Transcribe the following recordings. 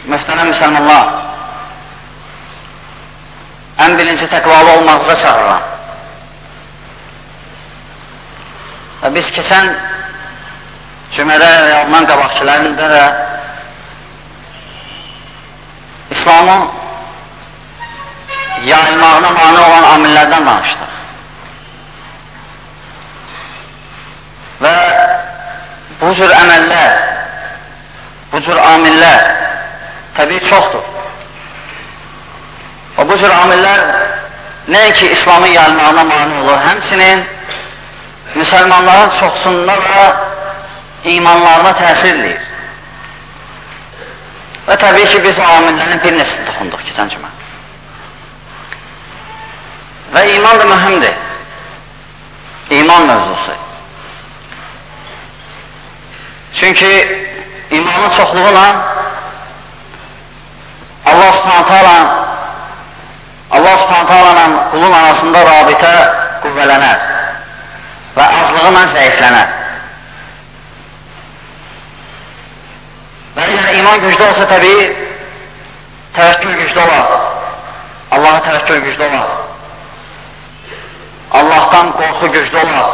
Möhtərəm müsəlmanlar, ən birinci təqvalı olmağıza çağırıram. Və biz keçən cümədə və ondan qabaqçılarında da İslamın yayılmağına mane olan amillərdən danışdıq. Və bu cür əməllər, bu cür amillər təbii çoxdur. Və bu cür amillər nəinki İslamın yayılmağına mane olur, həmçinin müsəlmanların çoxsunda və imanlarına təsir edir. Və təbii ki, biz o amillərin bir neçəsini toxunduq keçən cümə. Və iman da mühümdir. İman mövzusu. Çünki imanın çoxluğuna Allah Subhanahu taala qulun arasında rabitə qüvvələnər və azlığına zəiflənər. Və əgər iman güclü olsa təbii, təvəkkül güclü olar. Allaha təvəkkül güclü olar. Allahdan qorxu güclü olar.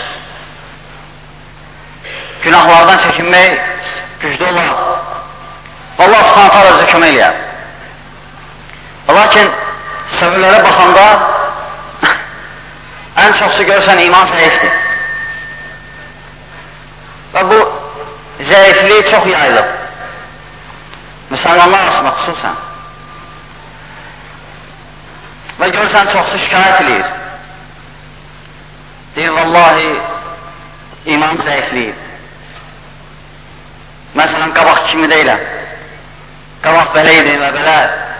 Günahlardan çəkinmək güclü olar. Allah Subhanahu taala bizə kömək eləyər. Lakin səbəblərə baxanda ən çoxsu görürsən iman zəifdir. Və bu zəifliyi çox yayılıb. Müsəlmanlar arasında xüsusən. Və görürsən çoxsu şikayət edir. Deyir, vallahi iman zəifliyir. Məsələn, qabaq kimi deyiləm. Qabaq belə idi və belə.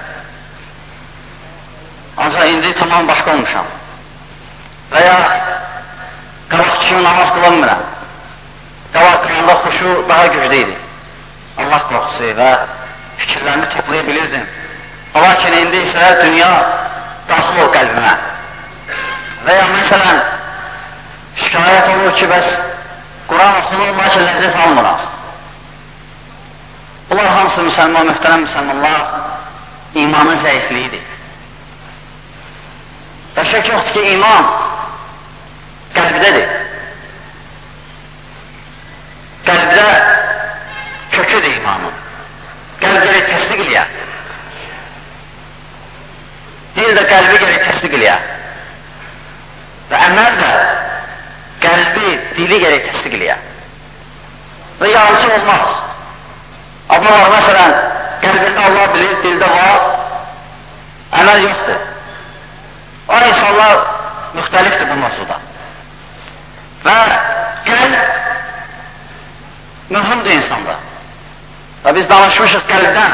Ancaq indi tamam başqa olmuşam. Və ya qabaq kimi namaz qılınmıram. Qabaq qılanda xuşu daha güclü idi. Allah qorxusu və fikirlərimi toplaya bilirdim. Lakin indi isə dünya daxil ol qəlbimə. Və ya məsələn, şikayət olur ki, bəs Quran oxunur, lakin ləzzət almıraq. Bunlar hamısı möhtərəm müsəlmanlar imanın zəifliyidir. Və şək yoxdur ki, iman qəlbdədir. Qəlbdə köküdür imanın. Qəlb gərək təsdiq eləyər. Dil də qəlbi gərək təsdiq eləyər. Və əməl də qəlbi, dili gərək təsdiq eləyər. Və yarıcı olmaz. Adam var, məsələn, qəlbində Allah bilir, dildə var, əməl yoxdur. O insanlar müxtəlifdir bu mövzuda. Və qəlb mühümdür insanda. Və biz danışmışıq qəlbdən.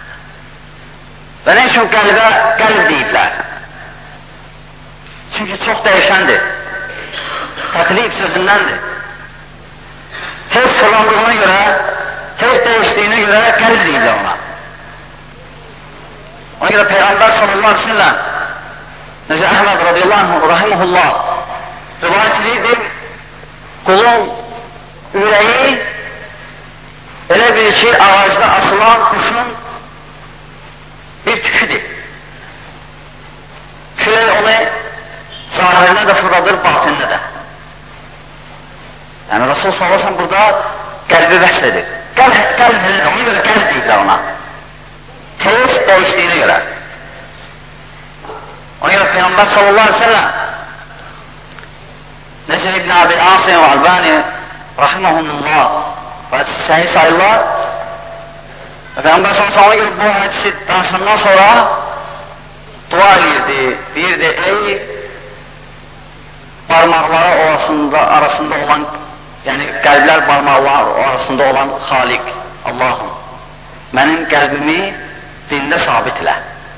Və nə üçün qəlbə qəlb deyiblər? Çünki çox dəyişəndir. Təqlib sözündəndir. Tez fırlandığına görə, tez dəyişdiyinə görə qəlb deyiblər ona. Ona görə Peyğəmbər sallallahu aleyhi ve sellem Necə Əhməd radiyallahu rahiməhullah rivayət edir, qulun ürəyi elə bir şey ağacda asılan quşun bir tüküdür. Külək onu zahirinə də fırladır, batində də. Yəni Rasul sallallahu aleyhi ve sellem burada qəlbi vəsl edir. Qəlb elədir, ona görə qəlb deyirlər ona. Tez dəyişdiyinə görə. Ona görə Peyğəmbər sallallahu aleyhi ve sellem Necə İbn Abi Asim və Albani rahiməhumullah və səhih sayırlar və Peyğəmbər sallallahu aleyhi ve sellem bu hədisi danışandan sonra dua edirdi, deyirdi, ey barmaqları arasında olan, yəni qəlblər barmaqları arasında olan Xaliq, Allahım, mənim qəlbimi dində sabit elə.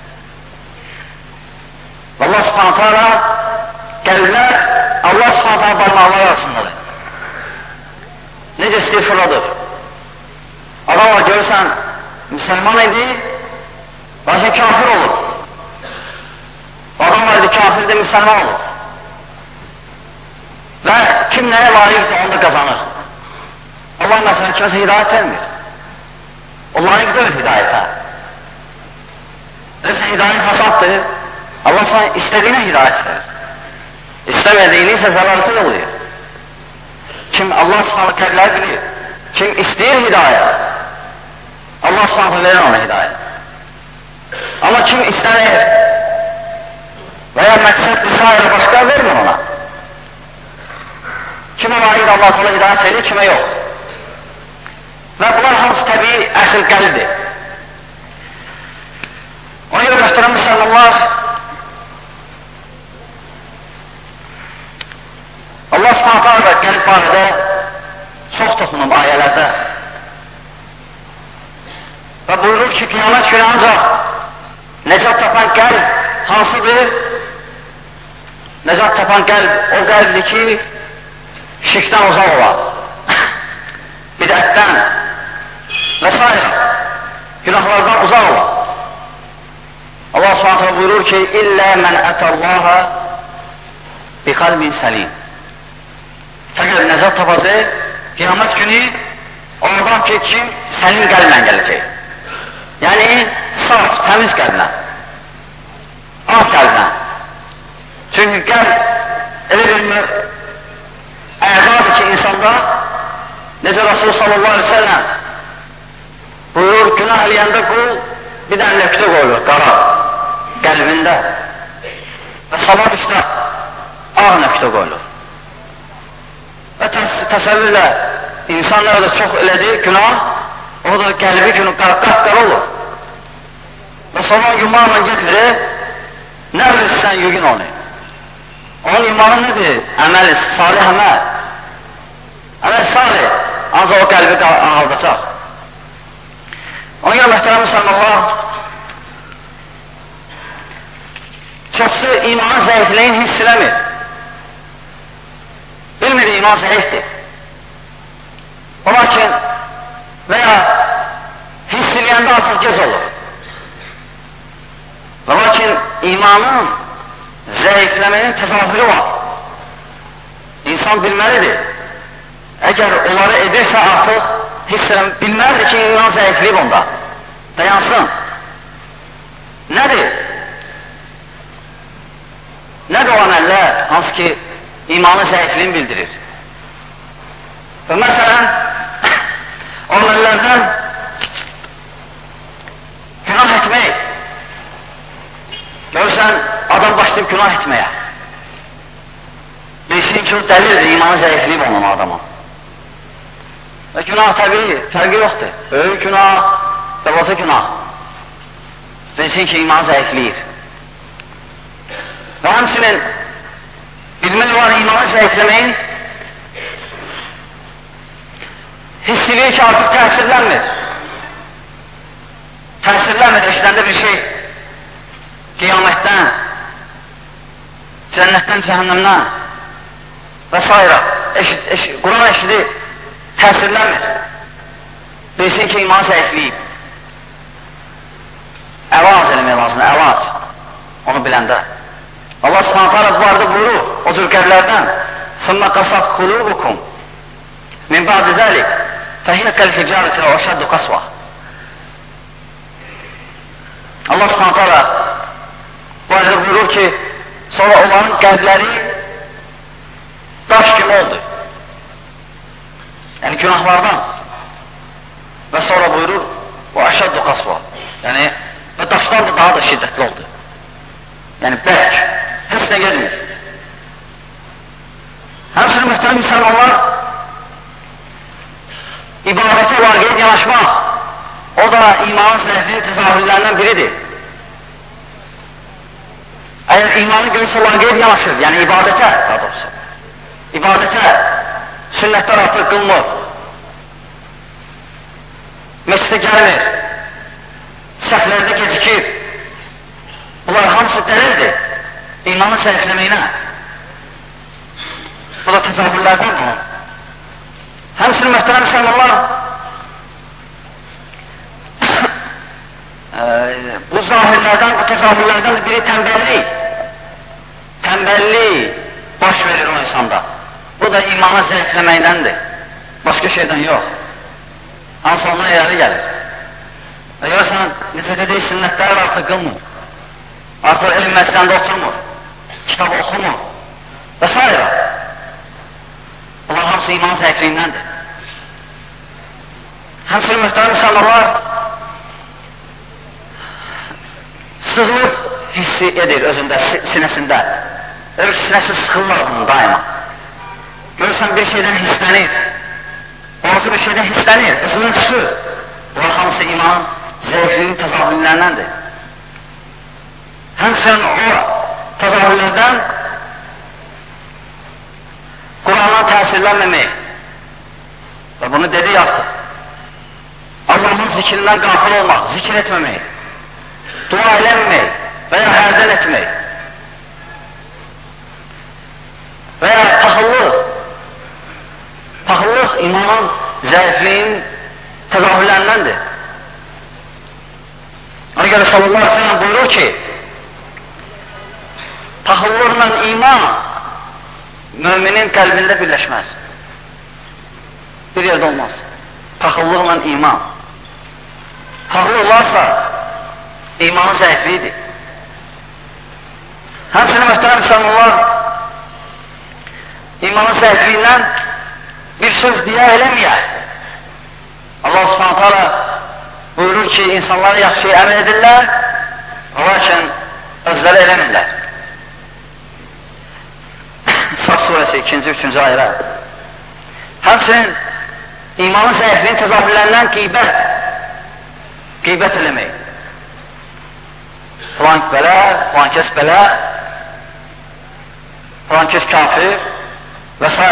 Allah Subhanahu taala qəlblər Allah Subhanahu taala barmaqları arasındadır. Necə istəyir fırladır. Adam var, görürsən, müsəlman idi, lakin kafir olur. Adam var idi, kafirdir, müsəlman olur. Və kim nəyə layiqdir, onu da qazanır. Allah məsələn kiməsə hidayət vermir. O layiq deyil hidayətə. Görürsən, hidayət fəsaddır. Allah sana istədiyinə hidayət verir. İstəmədiyini isə zəlalətə yollayır. Kim Allah subhanahu qəlbləri bilir, kim istəyir hidayət, Allah subhanahu verir ona hidayət. Amma kim istənir və ya məqsəd vesairə başqa vermir ona. Kimə layiq Allah subhanahu hidayət verir, kimə yox. Və bunlar hamısı təbii əsl qəlbdir. Ona görə möhtərəm müsəlmanlar, Allah subhanahu ta'ala qəlb barədə çox toxunub ayələrdə və buyurur ki, qiyamət günü ancaq nəcat tapan qəlb hansıdır? Nəcat tapan qəlb o qəlbdir ki, şirkdən uzaq olan, bidətdən və s. günahlardan uzaq olan. Allah subhanahu ta'ala buyurur ki, İllə mən ətəllaha bi qalbin səlim. Fəqət nəcat tapacaq, qiyamət günü oradan ki, kim səlim qəlblə gələcək. Yəni, saf, təmiz qəlblə, ağ qəlblə. Çünki qəlb elə bir əzadır ki, insanda, necə Rasul sallallahu aleyhi ve sellem buyurur, günah eləyəndə qul bir dənə nöqtə qoyulur, qara, qəlbində və sabah üstə ağ nöqtə qoyulur. Və təsəvvürlə insan nə qədər çox elədi günah, o da qəlbi günü qapqara olur. Və sonra yumaqla getmir, nə bilirsən yugin onu. Onun yumağı nədir? Əməli, salih əməl. Əməl salih, ancaq o qəlbi ağaldacaq. Ona görə möhtərəm müsəlmanlar, çoxsu imanın zəifliyin hiss eləmir. Bilmir, iman zəifdir. O lakin və ya hiss eləyəndə artıq gec olur. Və lakin imanın zəifləmənin təzahürü var. İnsan bilməlidir. Əgər onları edirsə artıq hiss eləmir, bilməlidir ki, iman zəifliyib onda. Dayansın. Nədir? Nədir o əməllər, hansı ki, imanın zəifliyini bildirir? Və məsələn, o əməllərdən günah etmək. Görürsən, adam başlayıb günah etməyə. Bilsin ki, o dəlildir, imanın zəifliyib onun adama. Və günah təbii, fərqi yoxdur. Böyük günah, balaca günah. Bilsin ki, imanı zəifliyir. Və həmçinin bilmək var imanı zəifləməyin hissilir ki, artıq təsirlənmir. Təsirlənmir, eşidəndə bir şey qiyamətdən, cənnətdən, cəhənnəmdən və s. Quran eşidir, təsirlənmir. Bilsin ki, iman zəifliyib. Əlac eləmək lazımdır, əlac. Onu biləndə. Allah subhanahu ta'ala bu barədə buyurur, o cür qəlblərdən ثُمَّ قَسَتْ قُلُوبُكُمْ مِنْ بَعْدِ ذَلِكَ فَهِيَ كَالْحِجَارَةِ وَأَشَدُّ قَسْوَةً. Allah subhanahu ta'ala bu barədə buyurur ki, sonra onların qəlbləri daş kimi oldu. Yəni günahlardan. Və sonra buyurur, وَأَشَدُّ قَسْوَةً. Yəni, və daşdan da daha da şiddətli oldu. Yəni, bərk, heç nə gelmir. Həmçinin möhtərəm müsəlmanlar, ibadətə varqeyət yanaşmaq, o da imanın zəifliyinin təzahürlərindən biridir. Əgər imanı görürsə varqeyət yanaşır, yəni ibadətə, daha doğrusu, ibadətə, sünnətlər artıq qılmır, məscidə gəlmir, səhvlərdə gecikir. Bunlar hamısı dəlildir imanın zəifləməyinə. Bu da təzahürlərdən bunun. Həmçinin möhtərəm müsəlmanlar, bu zahirlərdən, bu təzahürlərdən biri tənbəllik. Tənbəllik baş verir o insanda. Bu da imanın zəifləməkdəndir. Başqa şeydən yox. Hansı ondan irəli gəlir. Və görürsən, necə dedik, sünnətlər artıq qılmır. artıq elm məclisində oturmur, kitab oxumur və s. Bunlar hamısı iman zəifliyindəndir. Həmçinin möhtərəm müsəlmanlar sıxlıq hissi edir özündə, sinəsində. Elə ki, sinəsi sıxılır bunun daima. Görürsən, bir şeydən hisslənir. Orası bir şeydən hisslənir, özündən çıxır. Bunlar hamısı imanın zəifliyinin təzahürlərindən. Həmçinin o təzahürlərdən Qurandan təsirlənməmək və bunu dedik artıq. Allahın zikrindən qafil olmaq, zikr etməmək, dua eləməmək və ya hərdən etmək və ya paxıllıq imanın zəifliyinin təzahürlərindəndir. Ona görə sallallahu aleyhi ve sellem buyurur ki, paxıllıqla iman müminin qəlbində birləşməz. Bir yerdə olmaz. Paxıllıqla iman. Paxıllıq varsa, imanın zəifliyidir. Həmçinin möhtərəm müsəlmanlar, imanın zəifliyindən bir söz deyə eləməyə. Allah subhanahu ta'ala buyurur ki, insanlara yaxşıya əmr edirlər, lakin özləri eləmirlər. Saf surəsi 2-3-cü ayələr. Həmçinin imanın zəifliyinin təzahürlərindən qeybət eləmək. Filan belə, filan kəs belə, filan kəs kafir və s.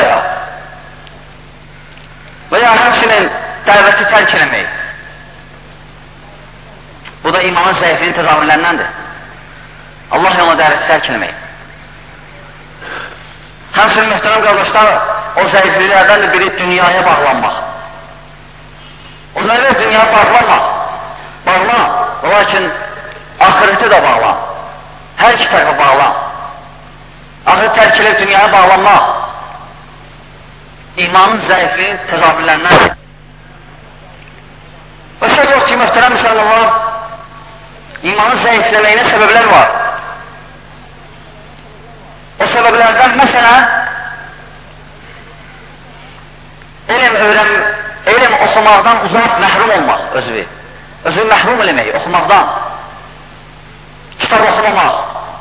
Və ya həmçinin dəvəti tərk eləmək. Bu da imanın zəifliyinin təzahürlərindəndir. Allah yoluna dəvəti tərk eləmək. Həmçinin möhtərəm qardaşlar, o zəifliklərdən de biri dünyaya bağlanmaq. O da evet, dünyaya bağlanmaq. Bağlan, lakin ahireti de bağlan. Hər iki tərəfə bağlan. Ahiret tərk edib dünyaya bağlanmaq imanın zəifliyin təzahürlərindəndir. Və söz yox ki, möhtərəm müsəlmanlar, imanın zəifləməyinə səbəblər var. O səbəblərdən məsələn, elm oxumaqdan uzaq, məhrum olmaq özü məhrum eləmək, oxumaqdan, kitab oxumamaq,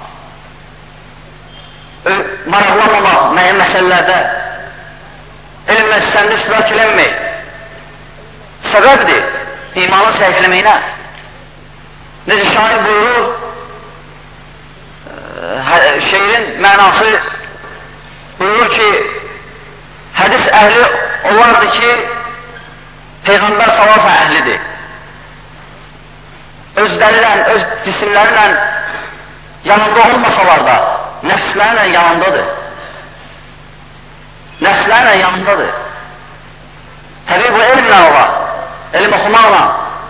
maraqlanmamaq müəyyən məsələlərdə, elm məclislərində iştirak eləmək səbəbdir imanın zəifləməyinə. Necə şair buyurur, şeirin mənası buyurur ki, hədis əhli olardı ki, Peyğəmbər sallallahu əhlidir. Özlərilə, öz cisimlərilə yanında olmasalar da, nəfslərlə yanındadır. Nəfslərlə yanındadır. Təbii bu elmlə olar, elm oxumaqla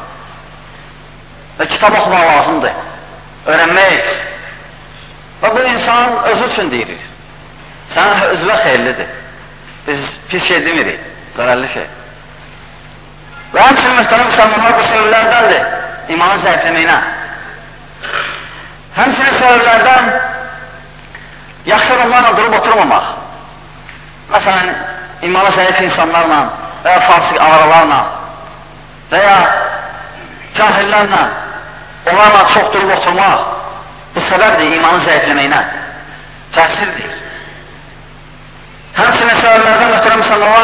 və kitab oxumaq lazımdır, öyrənmək. Və bu insan özü üçün deyilir. Sənin özünə xeyirlidir. Biz pis şey demirik, zərərli şey. Və həmçinin möhtərəm müsəlmanlar bu səbəblərdəndir imanın zəifləməyinə. Həmçinin səbəblərdən yaxşı adamlarla durub oturmamaq. Məsələn, imanı zəif insanlarla və ya fasik avaralarla və ya cahillərlə onlarla çox durub oturmaq bu səbəbdir imanın zəifləməyinə. Təsirdir. Həmçinin səbəblərdən möhtərəm müsəlmanlar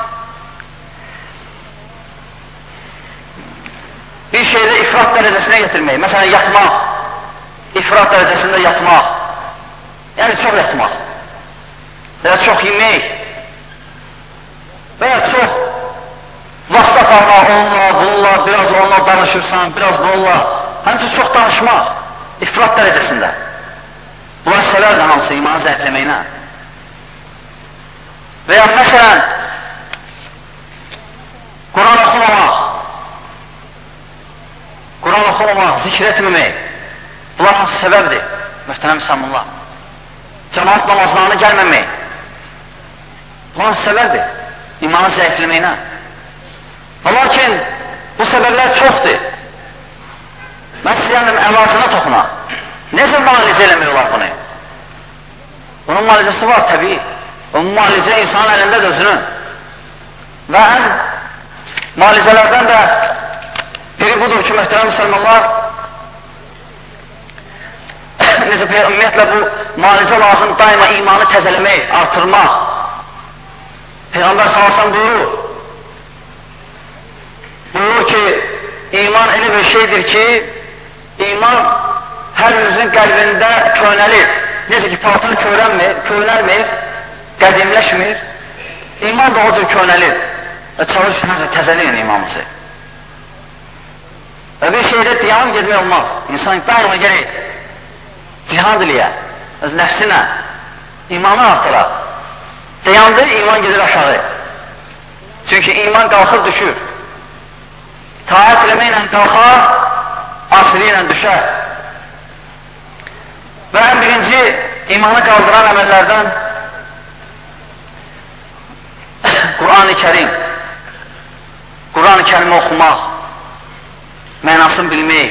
bir şeydə ifrat dərəcəsinə getirmək. Məsələn, yatmaq, ifrat dərəcəsində yatmaq, yəni çox yatmaq və ya çox yemək və ya çox vaxt aparmaq onunla, bununla, biraz onunla danışırsan, biraz bununla, həmçinin çox danışmaq, ifrat dərəcəsində. Bunlar səbəbdir hansı imanı zəifləməyinə. Və ya məsələn, Quran oxumamaq, zikr etməmək, bunlar hansı səbəbdir, möhtərəm müsəlmanlar. Cəmaat namazlarına gəlməmək, bunlar hansı səbəbdir, imanı zəifləməyinə. Lakin bu səbəblər çoxdur. Mən sizə əlacına toxuna. Necə müalicə eləmək olar bunu? Bunun müalicəsi var təbii. O müalicə insanın əlindədir özünün. Və ən müalicələrdən də biri budur ki, möhtərəm müsəlmanlar, necə ümumiyyətlə bu müalicə lazım daima imanı təzələmək, artırmaq. Peyğəmbər sallallahu buyurur ki, iman elə bir şeydir ki, iman hər birimizin qəlbində köynəlir. Necə ki, paltar köynəlmir, qədimləşmir, iman da o cür köynəlir və çalışır həmsə təzələyin imanımızı. Və bir şeydə diyan gedmək olmaz. İnsan daima gerək cihad eləyə, öz nəfsinə, imanı artıra. Dayandır, iman gedir aşağı. Çünki iman qalxır, düşür. İtaət eləməklə qalxar, asili ilə düşər. Və ən birinci imanı qaldıran əməllərdən Quran-ı Kərim. Quran-ı Kərimi oxumaq, mənasını bilmək,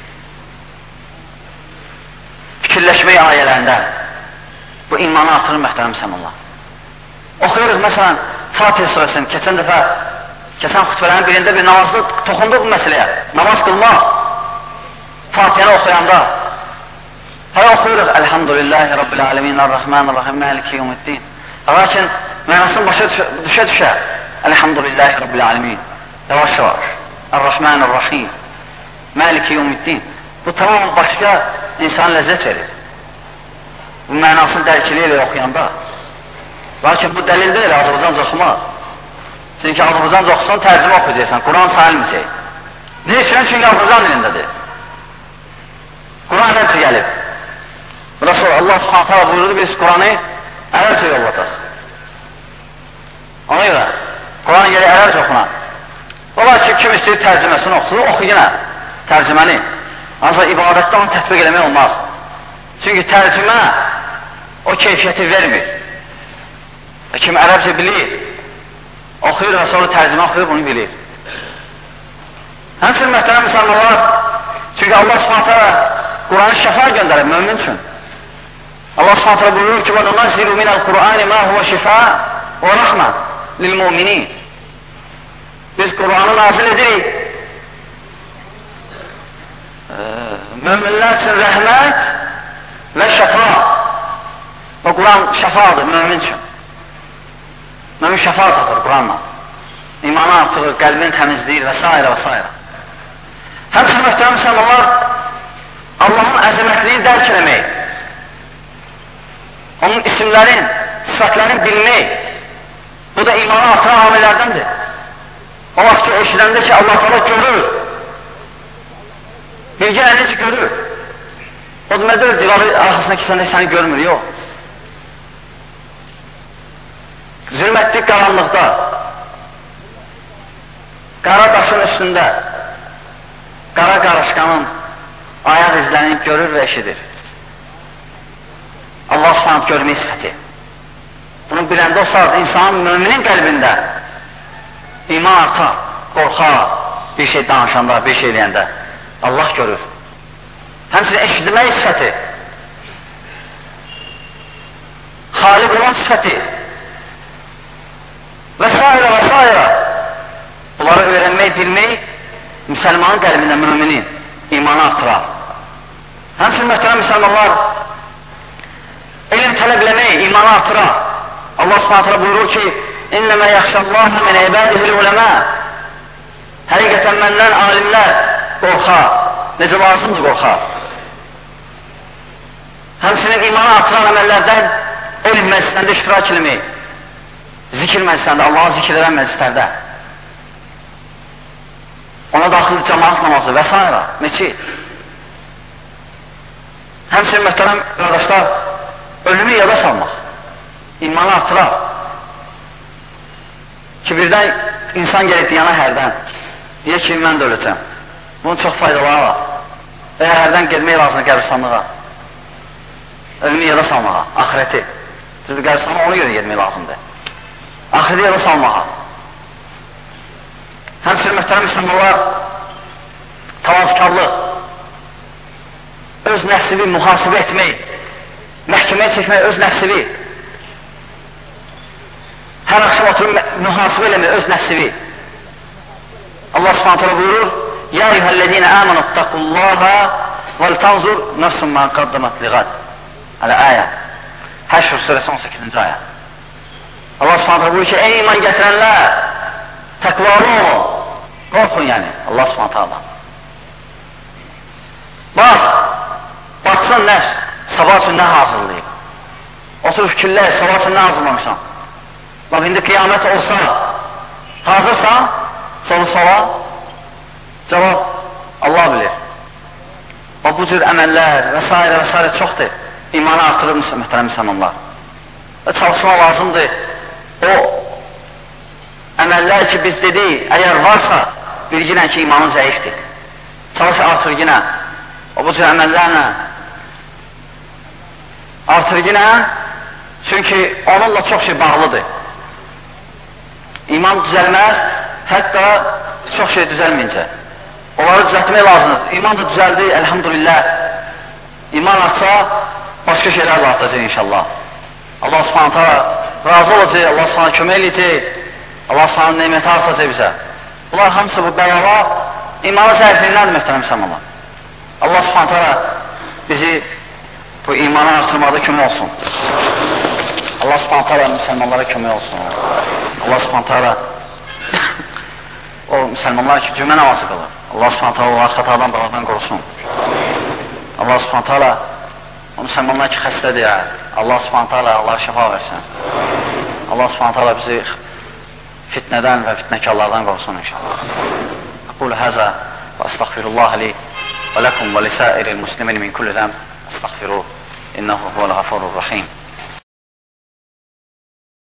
fikirləşmək ayələrində bu imanı artırır möhtərəm müsəlmanlar. Oxuyuruq, məsələn, Fatihə surəsini, keçən xütbələrin birində bir namazda toxunduq bu məsələyə. Namaz qılmaq, Fatihəni oxuyanda. Hələ oxuyuruq, Elhamdülillahi Rabbil Alemin, Ar-Rahmanir-Rahim, Maliki Yevmiddin. Lakin mənasını başa düşə, Elhamdülillahi Rabbil Alemin, yavaş-yavaş, Ar-Rahmanir-Rahim, Maliki Yevmiddin. Bu tamam başqa insana ləzzət verir. Bu mənasını dərkiliyle oxuyanda. Lakin bu dəlil deyil, Azərbaycanca oxumaq. Çünki Azərbaycanca oxusan, tərcümə oxuyacaqsan, Quran sayılmayacaq. Ne üçün? Çünki Azərbaycan dilindədir. Quran ərəbcə gəlib. Burası Allah subhanət hala buyurdu, biz Quranı ərəbcə yolladıq. Ona görə, Quran gəlir ərəbcə oxuna. Olar ki, kim istəyir tərcüməsini oxusun, oxu yenə tərcüməni. Ancaq ibadətdə onu tətbiq eləmək olmaz. Çünki tərcümə o keyfiyyəti vermir. Və kim ərəbcə bilir, oxuyur və sonra tərcümə oxuyur, bunu bilir. Həmçinin möhtərəm müsəlmanlar, çünki Allah subhanət hala Quranı şəfa göndərir mömin üçün. Allah subhanət hala buyurur ki, وَنُنَزِّلُ مِنَ الْقُرْآنِ مَا هُوَ شِفَاء وَرَحْمَةٌ لِلْمُؤْمِنِينَ. Biz Quranı nazil edirik. Möminlər üçün rəhmət və şəfa. O Quran şəfadır mömin üçün. Mömin şəfa tapır Quranla. İmanı artırır, qəlbini təmizləyir və s. və s. Həmçinin möhtərəm müsəlmanlar, Allahın əzəmətliyini dərk eləmək, onun isimlərin, sifətlərini bilmək, bu da imanı artıran amillərdəndir. O vaxt ki, eşidəndə ki, Allah sana görür, birgə necə görür. O demədir, divarı arxasına keçəndə səni görmür, yox. Zülmətli qaranlıqda, qara daşın üstündə, qara qarışqanın ayaq izlənib görür və eşidir. Allah subhanət görmək sifəti. Bunu biləndə o saat insanın, müminin qəlbində iman artar, qorxar, bir şey danışanda, bir şey eləyəndə. Allah görür. Həmçinin eşitmək sifəti, xalib olan sifəti və s. və s. Bunları öyrənmək, bilmək, müsəlmanın qəlbində müminin imanı artırar. Həmçinin möhtərəm müsəlmanlar, elm tələb eləmək, imanı artırar. Allah subhanətlə buyurur ki, İnnəmə yaxşəllahə min ibadihil uləmə. Həqiqətən məndən alimlər qorxar. Necə lazımdır qorxar. Həmçinin imanı artıran əməllərdən elm məclislərində iştirak eləmək, zikir məclislərində, Allah'a zikir edən məclislərdə, ona daxil cəmaat namazı və s. Meçid. Həmçinin möhtərəm qardaşlar, ölümü yada salmaq, imanı artırar. Ki birdən insan gəlir diyana hərdən, deyək ki, mən də öləcəm. Bunun çox faydaları var. Və hərdən gedmək lazımdır qəbristanlığa. Ölümü yada salmağa, ahirəti. Düzdür, qəbristanlığa ona görə gedmək lazımdır. Ahirəti yada salmağa. Həmçinin möhtərəm müsəlmanlar, tavazkarlıq, öz nəfsini mühasibə etmək, məhkəməyə çəkmək öz nəfsini, hər axşam oturub mühasibə eləmək öz nəfsini. Allah subhanət hələ buyurur, Ya eyyuhəl-ləzīnə əmənu ittaqullaha vəl-tanzur nəfsun mə qaddamat liğad. Hələ ayə. Həşr surəsi 18-ci ayə. Allah subhanət hələ buyurur ki, ey iman gətirənlər, təqvalı olun, qorxun yəni, Allah subhanət hələ. Baxsın nəfs, sabah üçün nə hazırlayıb? Otur fikirlər, sabah üçün nə hazırlamışsan? Bax, indi qiyamət olsa, hazırsan, soru-sola, cavab Allah bilir. O, bu cür əməllər və s. çoxdur. İmanı artırır mühtərəm müsəlmanlar. Və çalışmaq lazımdır. O əməllər ki, biz dedik, əgər varsa, bilginən ki, imanın zəifdir. Çalış artır yenə. O, bu cür əməllərlə artır yenə, çünki onunla çox şey bağlıdır. İman düzəlməz, hətta çox şey düzəlməyincə. Onları düzəltmək lazımdır. İman da düzəldi, əlhamdülillah. İman artsa, başqa şeylərlə artacaq inşallah. Allah subhanətə razı olacaq, Allah subhanətə kömək eləyəcək, Allah subhanətə neyməti artacaq bizə. Bunlar hamısı bu bəlağa imanı zəifliyindən möhtərəm müsəlmanlar. Allah subhanətə bizi bu imanı artırmada kömək olsun. Allah subhanətə müsəlmanlara kömək olsun. Allah subhanətə o müsəlmanlar ki, cümə namazı qılır. Allah subhanətə onları xatadan, bəladan qorusun. Allah subhanətə o müsəlmanlar ki, xəstədir, Allah subhanətə onlara şəfa versin. Allah subhanətə bizi fitnədən və fitnəkarlardan qorusun inşallah. Aqulu həzə və əstəğfirullah li və ləkum və lisəiril muslimin min kulli zəm əstəğfiruh. İnnəhu huvəl-ğafurur-rahim.